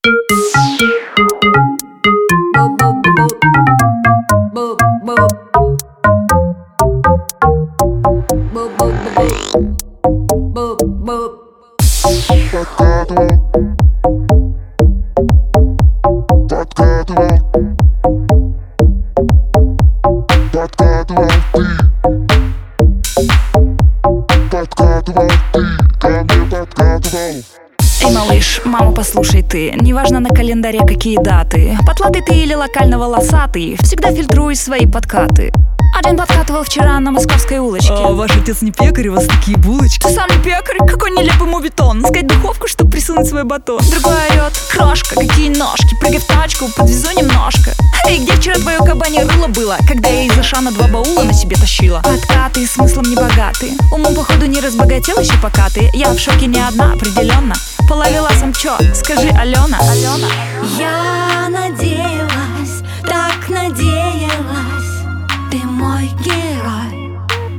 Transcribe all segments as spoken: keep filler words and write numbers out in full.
Эй, малыш, мама, послушай ты. Неважно на календаре какие даты, потлатый ты или локально волосатый, всегда фильтруй свои подкаты. Один подкатывал вчера на московской улочке. А ваш отец не пекарь, у вас такие булочки. Ты сам не пекарь, какой нелепый мувитон. Сказать духовку, чтоб присунуть свой батон. Другой орёт: крошка, какие ножки, прыгай в тачку, подвезу немножко. Эй, где вчера твое кабанье рыло было, когда я из Ашана два баула на себе тащила? Подкаты смыслом не богаты, умом походу не разбогател еще пока ты. Я в шоке не одна, определенно. Половила сам чё, скажи, Алена. Алена. Я надеялась, так надеялась, ты мой герой.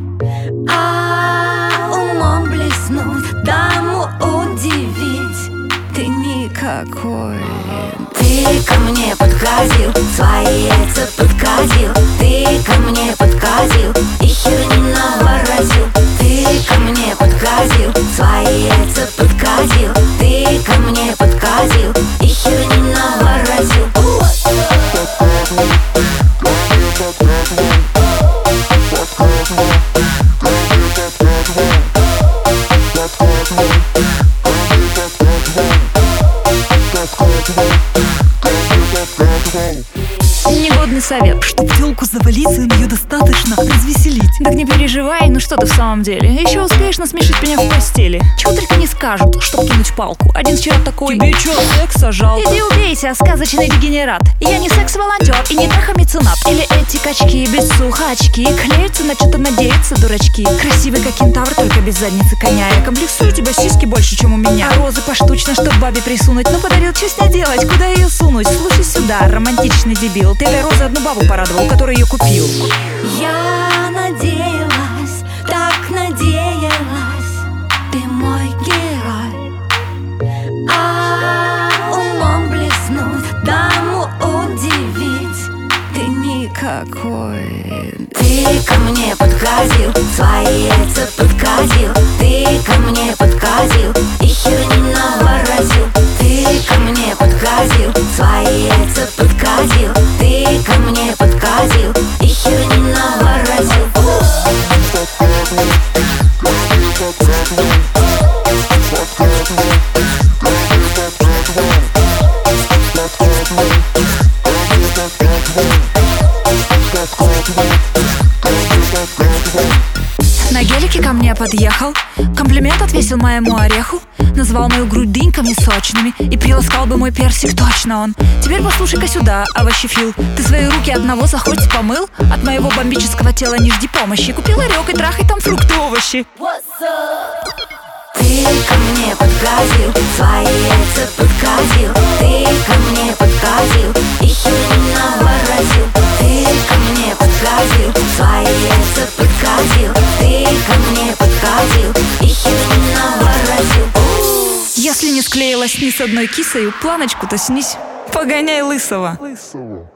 А умом блеснуть, даму удивить, ты никакой. Ты ко мне подкатил, свои яйца подкатил. Ты ко мне подкатил и херни наворотил. Ты ко мне подкатил, свои яйца подкатил. Ты ко мне подкатил и херни наворотил. Негодный совет, Чтоб тёлку завалиться, им её достаточно развеселить. так не переживай, ну что ты в самом деле. Еще успеешь насмешить меня в постели. Чего только не скажут, чтоб кинуть палку. Один вчера такой: Тебе чё, секса жалко? иди убейся, сказочный дегенерат. Я не секс-волонтер и не трахомеценат. Или эти качки без сухачки клеются на что-то, надеются дурачки. Красивый как кентавр, только без задницы коня. Я комплексую, у тебя сиськи больше, чем у меня. А розы поштучно, чтоб бабе присунуть. Ну подарил, что с ней делать, куда ее сунуть? Слушай сюда, романтичный дебил, ты этой розы одну бабу порадовал, который ее купил. Я надеялась, так надеялась, ты мой герой. А умом блеснуть, даму удивить, ты никакой. Ты ко мне подкатил, свои яйца подкатил. Ты ко мне подкатил и херни наворотил. Ты ко мне подкатил, свои яйца подкатил. Ты ко мне подкатил и херни наворотил. На гелике ко мне подъехал, комплимент отвесил моему ореху, назвал мою грудь дыньками сочными и приласкал бы мой персик точно он. Теперь послушай-ка сюда, овощефил, ты свои руки одного захоть помыл? От моего бомбического тела не жди помощи. Купил орёк и трахай там фрукты, овощи. Ты ко мне подкатил, свои яйца подкатил. Ты ко мне подкатил и херни наворотил. Ты ко мне подкатил, свои яйца подкатил. Ты ко мне подкатил и херни наворотил. Если не склеилась ни с одной кисою, планочку-то снись, погоняй лысого. Лысого.